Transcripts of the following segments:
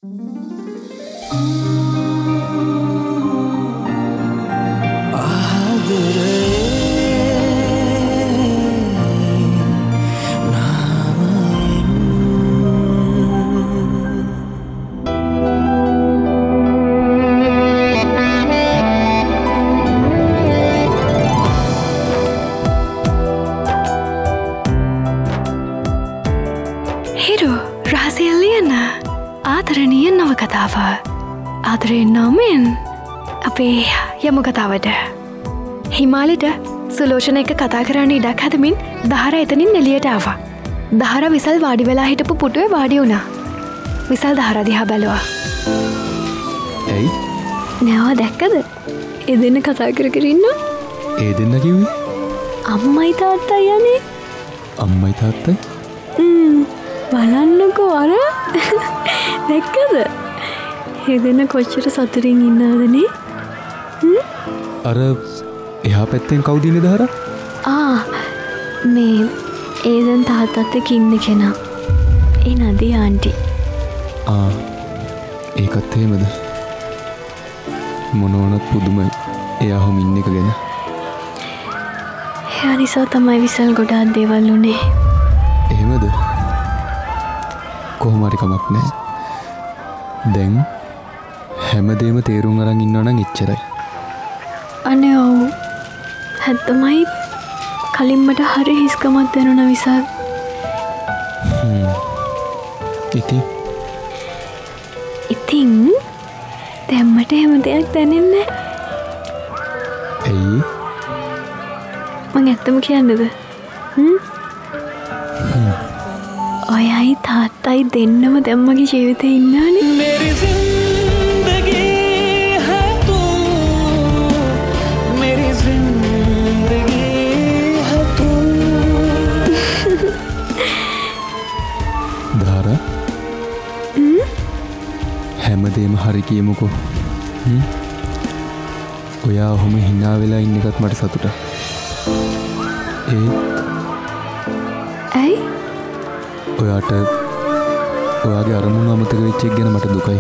ආදරෙන්නාමෙන් අපේ යමු කතාවට හිමාලිට සුලෝෂණ එක කතා කරන්න ඉඩක් හදමින් දහර එතනින් එලියට ආවා. දහර විසල් වාඩි වෙලා හිටපු පුටුවේ වාඩි වුණා. විසල් දහර දිහා බැලුවා. ඇයි? නෑවා දැක්කද? ඒ දෙන්න කතා කර කර ඉන්නවා. ඒ දෙන්න කිව්වේ? අම්මයි තාත්තයි යන්නේ. අම්මයි තාත්තයි? බලන්නකෝ අර දැක්කද? ඒ දෙන්න කොච්චර සතුටින් ඉන්නවදනේ? අර එහා පැත්තෙන් කවුද ඉන්නේ දහර? මේ ඒ දැන් තාත්තත් එක්ක ඉන්න කෙනා. ඒ නදී ආන්ටි. ඒකත් එහෙමද? මොනවනත් පුදුමයි එයා හොම ඉන්න එක ගැන. එයා නිසා තමයි විසල් ගොඩාක් දේවල් උනේ. එහෙමද? කොහොම හරි කමක් නැහැ. දැන් හැමදේම තේරුම් අරන් ඉන්නවා නම් එච්චරයි. අනේ ඔව්. හැත්තමයි කලින්මට හරි හිස්කමක් දැනුණා විසල්. ඉතින් දැම්මට එහෙම දෙයක් දැනෙන්නේ නැහැ. ඇයි? මං ඇත්තම කියන්නද? ඔයයි තාත්තයි දෙන්නම දැම්මගේ ජීවිතේ ඉන්නවනේ. දාරා හැමදේම හරි කියමුකෝ. ඔයා ඔහොම hina වෙලා ඉන්න එකත් මට සතුටක්. ඇයි? ඔයාට ඔයාගේ අරමුණු අමතක වෙච්ච එක ගැන මට දුකයි.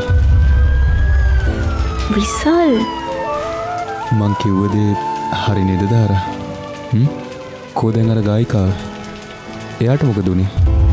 විසල් මං කිව්ව දේ හරි නේද දාරා? කෝ දැන් අර ගායිකාව එයාට මොකද උනේ?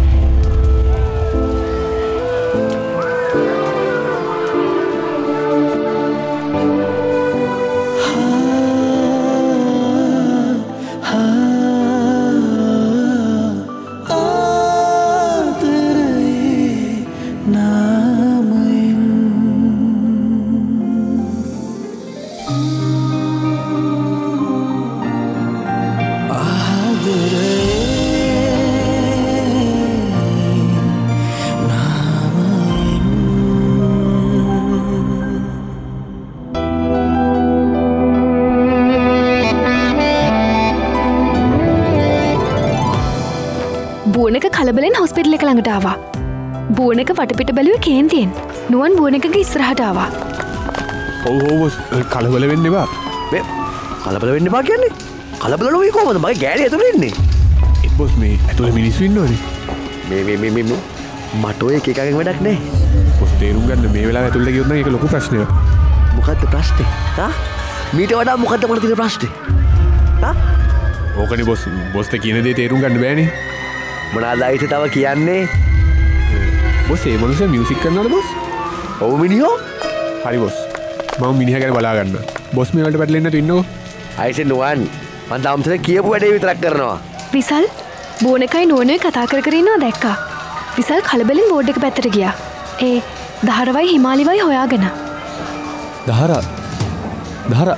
බූනක කලබලෙන් හොස්පිටල් එක ළඟට ආවා. බූනක වටපිට බැලුවේ කේන්තියෙන්. නුවන් බූනකගේ ඉස්සරහට ආවා. ඔව් කලබල වෙන්න එපා. මේ කලබල වෙන්න එපා කියන්නේ? කලබල නොවී කොහමද මගේ ගෑණි ඇතුලේ ඉන්නේ? බොස් මේ ඇතුලේ මිනිස්සු ඉන්නවනේ. මේ මට ඔය එක එකකින් වැඩක් නැහැ. බොස් තේරුම් ගන්න මේ වෙලාව ඇතුලේ ගියොත් නම් ඒක ලොකු ප්‍රශ්නයක්. මොකද්ද ප්‍රශ්නේ? මීට වඩා මොකද්ද මට තියෙන ප්‍රශ්නේ? ඕකනේ බොස්ට කියන දේ තේරුම් ගන්න බෑනේ. මොනවාද ආයිත් තව කියන්නේ? බොස් ඒ මොනසේ මියුසික් කරනවද බොස්? ඔව් මිනිහෝ. හරි බොස්. මම මිනිහා ගැන බලා ගන්න. බොස් මේ වලට පැටලෙන්න නැතු ඉන්නකෝ. ආයිසේ නුවන් මම තාමසල කියපු වැඩේ විතරක් කරනවා. විසල් බෝනකයි නුවනේ කතා කර කර ඉන්නවා දැක්කා. විසල් කලබලෙන් බෝඩ් එක පැත්තට ගියා. ඒ දහරවයි හිමාලිවයි හොයාගෙන. දහරා බලන්නේ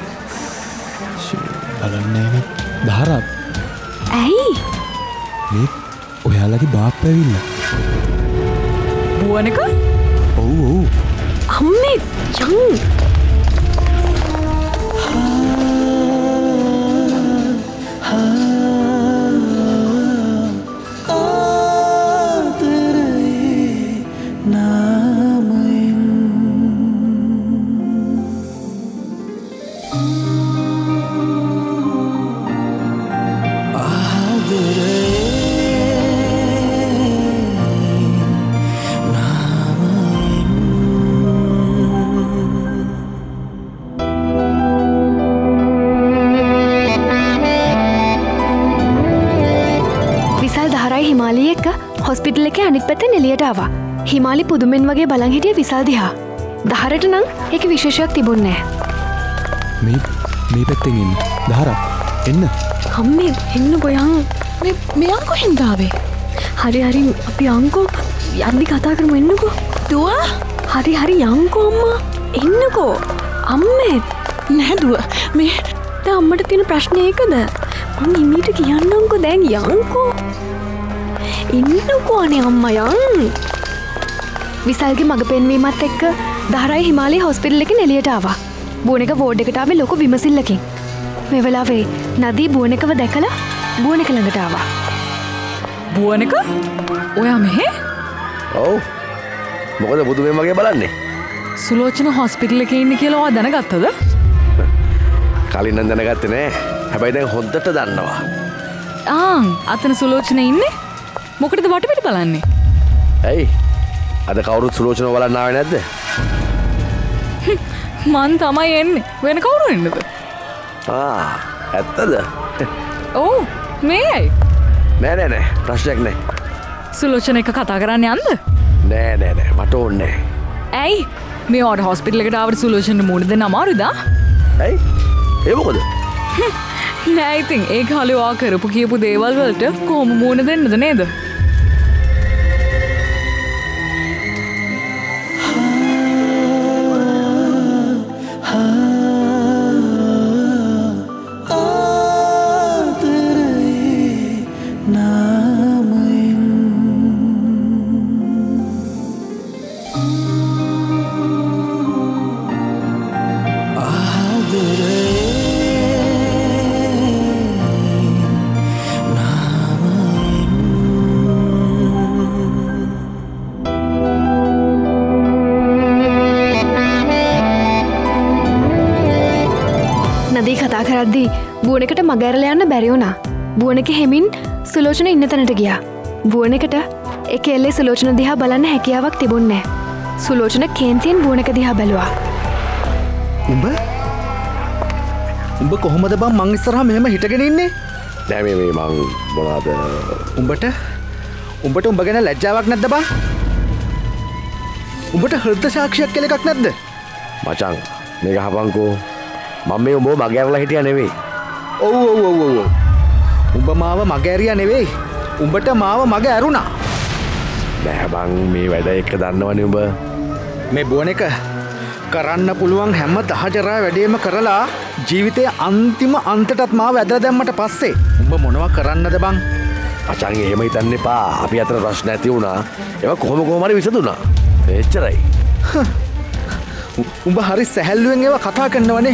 නේ. දහරා ඇයි? මේ ඔයාලගේ බාප්පා ඇවිල්ලා. බෝනක? ඔව්. අම්මේ චං. හිමාලී එක්ක හොස්පිටල් එකේ අනිත් පැත්තෙන් එළියට ආවා. හිමාලි පුදුමෙන් වගේ බලන් හිටිය විසල් දිහා. දහරට නම් ඒක විශේෂයක් තිබුණේ නැහැ. මේ පැත්තෙන් ඉන්න. දහරා එන්න. අම්මේ එන්න ගොයන්. මේ අංකෝ හින්දාවේ. හරි අපි අංකෝ යද්දි කතා කරමු එන්නකෝ. දුව හරි යංකෝ අම්මා. එන්නකෝ. අම්මේ නැහැ දුව. මේ දැන් අම්මට තියෙන ප්‍රශ්නේ ඒකද? මං ඉමීට කියන්නම්කෝ දැන් යංකෝ. ඉන්නකෝ අනේ අම්මා යන්. විසල්ගේ මග පෙන්වීමත් එක්ක දහරයි හිමාලී හොස්පිටල් එකෙන් එළියට ආවා. බෝනික වෝඩ් එකට ආවේ ලොකු විමසිල්ලකින්. මේ වෙලාවේ නදී බෝනිකව දැකලා බෝනික ළඟට ආවා. බුවනක ඔයා මෙහෙ? ඔව්. මොකද බුදුමෙන් වගේ බලන්නේ? සුලෝචන හොස්පිටල් එකේ ඉන්නේ කියලා ඔයා දැනගත්තද? කලින් නම් දැනගත්තේ නෑ. හැබැයි දැන් හොද්දට දන්නවා. අතන සුලෝචන ඉන්නේ? මොකටද වටපිට බලන්නේ? ඇයි? අද කවුරුත් සුලෝචනව බලන්න ආවේ නැද්ද? මං තමයි එන්නේ. වෙන කවුරු එන්නද? ඇත්තද? ඔව් මේයි. නෑ ප්‍රශ්නයක් නෑ. සුලෝචන එක කතා කරන්න යන්න? නෑ මට ඕනේ නෑ. ඇයි? මේ ඔයාට හොස්පිටල් එකට ආවට සුලෝචන මූණ දෙන්න අමාරුද? ඇයි? ඒ මොකද? නෑ ඉතින් ඒ කාලේ ඔයා කරපු කියපු දේවල් වලට කොහොම මූණ දෙන්නද නේද? නදී කතා කරද්දී බුවනකට මගඇරලා යන්න බැරි වුණා. බුවනක හෙමින් සුලෝචන ඉන්න තැනට ගියා. බුවනකට එක එල්ලේ සුලෝචන දිහා බලන්න හැකියාවක් තිබුණේ නැහැ. සුලෝචන කේන්තියෙන් බුවනක දිහා බැලුවා. උඹ කොහොමද බං මං ඉස්සරහා මෙහෙම හිටගෙන ඉන්නේ? නෑ මේ මං මොනවාද? උඹට උඹ ගැන ලැජ්ජාවක් නැද්ද බං? උඹට හෘද සාක්ෂියක් කියලා එකක් නැද්ද? මචං මේක හපන්කෝ. මම මේ උඹව මගහැරලා හිටියා නෙවෙයි. ඔව්. උඹ මාව මගහැරියා නෙවෙයි. උඹට මාව මග ඇරුණා. නෑ බං මේ වැඩ එක දන්නවනේ උඹ. මේ බොන එක කරන්න පුළුවන් හැම දහජරා වැඩේම කරලා ජීවිතයේ අන්තිම අන්තටත් මාව ඇදලා දැම්මට පස්සේ උඹ මොනවා කරන්නද බං? මචං එහෙම හිතන්න එපා. අපි අතර ප්‍රශ්න ඇති වුණා. ඒවා කොහොම හරි විසඳුණා. එච්චරයි. උඹ හරි සැහැල්ලුවෙන් ඒවා කතා කරනවනේ.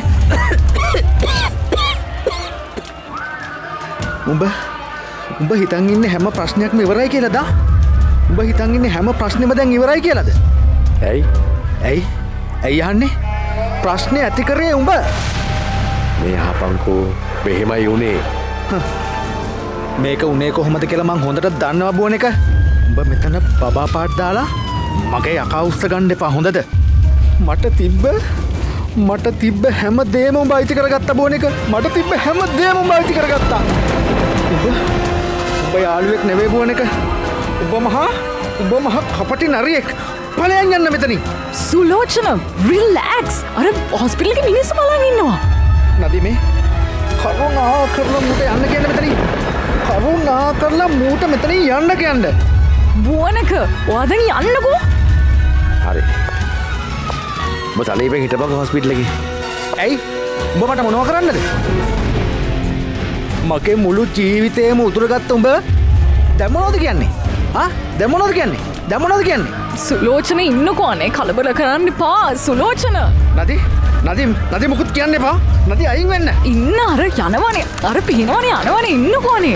උඹ හිතන් ඉන්නේ හැම ප්‍රශ්නයක්ම ඉවරයි කියලාද? උඹ හිතන් ඉන්නේ හැම ප්‍රශ්නෙම දැන් ඉවරයි කියලාද? ඇයි අහන්නේ? ප්‍රශ්නේ ඇති කරේ උඹ. මේ හපන්කෝ මෙහෙමයි උනේ. මේක උනේ කොහොමද කියලා මං හොඳට දන්නවා බොන එක. උඹ මෙතන බබා පාට් දාලා මගේ යකා උස්ස ගන්න එපා හොඳද? මට තිබ්බ හැම දේම උඹ අයිති කරගත්තා බොන එක. මට තිබ්බ හැම දේම උඹ අයිති කරගත්තා. උඹ යාළුවෙක් නෙවෙයි බොන එක. උඹ මහා කපටි නරියෙක්. ඵලයන් යන්න මෙතනින්. සුලෝචන රිලැක්ස්. අර හොස්පිටල් එකේ මිනිස්සු බලන් ඉන්නවා. නදී මේ කරුණා කරලා මූට යන්න කියන්න මෙතනින්. කරුණා කරලා මූට මෙතනින් යන්න කියන්න. බුවනක ඔයා දැන් යන්නකෝ. හරි. උඹ තනියෙන් හිටපන් හොස්පිටල් එකේ. ඇයි? උඹ මට මොනව කරන්නද? මගේ මුළු ජීවිතේම උතුරගත්ත උඹ දැන් මොනවද කියන්නේ? දැන් මොනවද කියන්නේ? සුලෝචන ඉන්නකෝ අනේ කලබල කරන්න එපා. සුලෝචන. නදී මොකුත් කියන්න එපා. නදී අයින් වෙන්න. ඉන්න අර යනවනේ. අර පිහිනවනේ යනවනේ ඉන්නකෝ අනේ.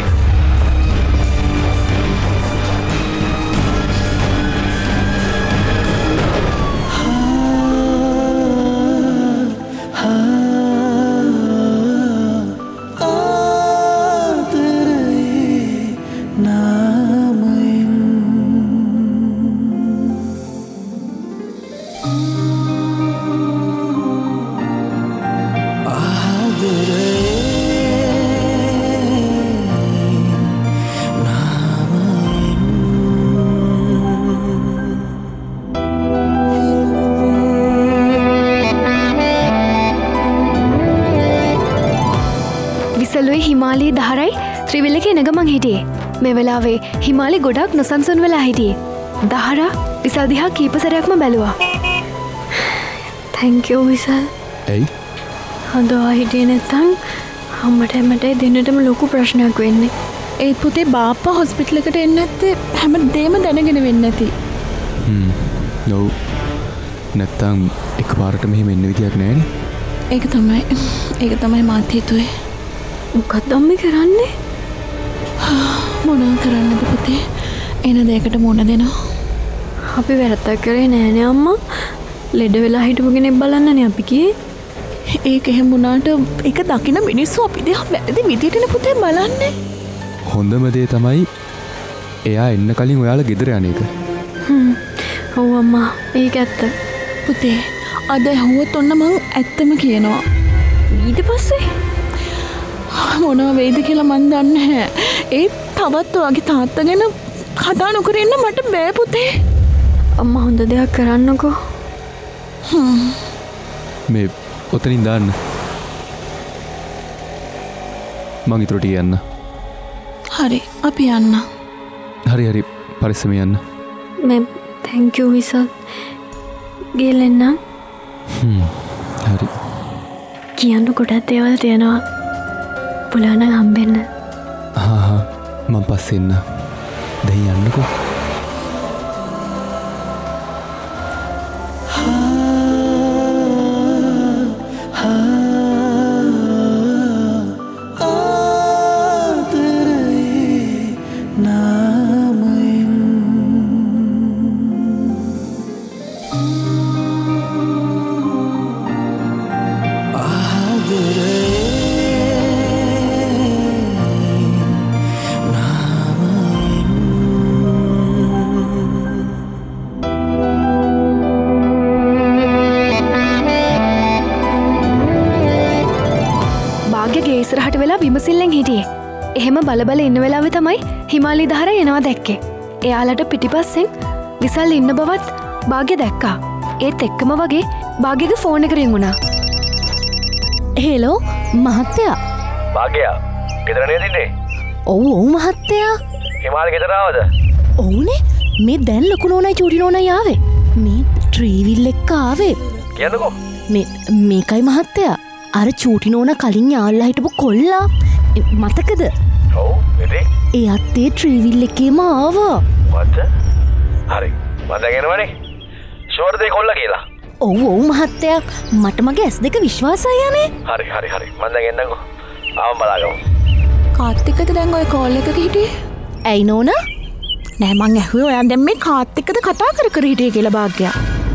ඔය හිමාලී දහරයි ත්‍රිවිල් එකේ එන ගමන් හිටියේ. මේ වෙලාවේ හිමාලි ගොඩක් නොසන්සුන් වෙලා හිටියේ. දහරා විසල් දිහා කීප සැරයක්ම බැලුවා. thank you විසල්. ඇයි? හදවා හිටියේ නැත්නම් අම්මට එමට දෙන්නටම ලොකු ප්‍රශ්නයක් වෙන්නේ. ඒත් පුතේ බාප්පා හොස්පිටල් එකට එන්නේ නැත්තේ හැමදේම දැනගෙන වෙන්නේ නැති. ඔව්. නැත්තම් එකපාරට මෙහෙම එන්න විදියක් නැහැනේ. ඒක තමයි මාත් හිතුවේ. මොකක්ද අම්මේ කරන්නේ? මොනවා කරන්නද පුතේ? එන දෙයකට මොන දෙනවා? අපි වැරද්දක් කරේ නෑනේ අම්මා. ලෙඩ වෙලා හිටපු කෙනෙක් බලන්නනේ අපි කියේ. ඒක එහෙම වුණාට ඒක දකින්න මිනිස්සු අපි දිහා වැරදි විදියටනේ පුතේ බලන්නේ. හොඳම දේ තමයි එයා එන්න කලින් ඔයාලා ගෙදර යන එක. ඔව් අම්මා ඒක ඇත්ත. පුතේ අද ඇහුවොත් ඔන්න මං ඇත්තම කියනවා. ඊට පස්සේ මොනවා වෙයිද කියලා මන් දන්නේ නැහැ. ඒ තවත් ඔයාගේ තාත්තා ගැන කතා නොකර ඉන්න මට බෑ පුතේ. අම්මා හොඳ දෙයක් කරන්නකෝ. මේ ඔතනින් දාන්න. මං ඉතුරුට යන්න. හරි අපි යන්න. හරි පරිස්සම යන්න. මේ thank you විසල්. ගිලෙන්න. හරි. කියන්න ගොඩක් දේවල් තියෙනවා. පුළුවන් නම් හම්බෙන්න. මං පස්සේ එන්න. දැන් යන්නකෝ. ඉස්සරහට වෙලා විමසිල්ලෙන් හිටියේ. එහෙම බලබල ඉන්න වෙලාවේ තමයි හිමාලි දහර එනවා දැක්කේ. එයාලට පිටිපස්සෙන් විසල් ඉන්න බවත් භාග්‍ය දැක්කා. ඒත් එක්කම වගේ භාග්‍යගේ ෆෝන් එක රින් වුණා. හෙලෝ මහත්තයා. භාග්‍යා ගෙදර නේද ඉන්නේ? ඔව් මහත්තයා. හිමාලි ගෙදර ආවද? ඔව්නේ. මේ දැන් ලොකු නෝනයි චූටි නෝනයි ආවේ. මේ ට්‍රීවිල් එක්ක ආවේ. කියන්නකෝ. මේකයි මහත්තයා. අර චූටි නෝන කලින් යාළුවා හිටපු කොල්ලා මතකද? ඔව් ඉතින් එයාත් ඒ ට්‍රීවිල් එකේම ආවා. what? හරි මම දැන් එනවනේ. ෂුවර්ද ඒ කොල්ලා කියලා? ඔව් මහත්තයා මට මගේ S2 විශ්වාසයි යන්නේ. හරි මම දැන් එන්නකෝ. ආවම බලාගමු. කාත් එක්කද දැන් ඔය කෝල් එකක හිටියේ? ඇයි නෝනා? නෑ මං ඇහුවේ ඔයා දැන් මේ කාත් එක්කද කතා කර හිටියේ කියලා භාග්‍යා.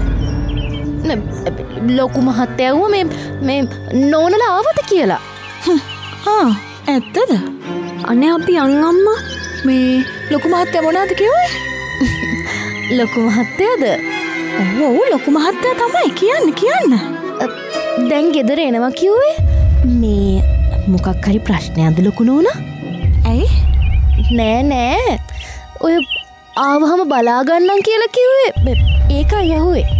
ලොකු මහත්තයව මේ නෝනලා ආවද කියලා. ඇත්තද? අනේ අපි යන් අම්මා. මේ ලොකු මහත්තයා මොනවද කිව්වේ? ලොකු මහත්තයාද? ඔව් ලොකු මහත්තයා තමයි කියන්න. දැන් ගෙදර එනවා කිව්වේ. මේ මොකක් හරි ප්‍රශ්නයක්ද ලොකු නෝනා? ඇයි? නෑ ඔය ආවහම බලා ගන්නම් කියලා කිව්වේ. ඒකයි ඇහුවේ.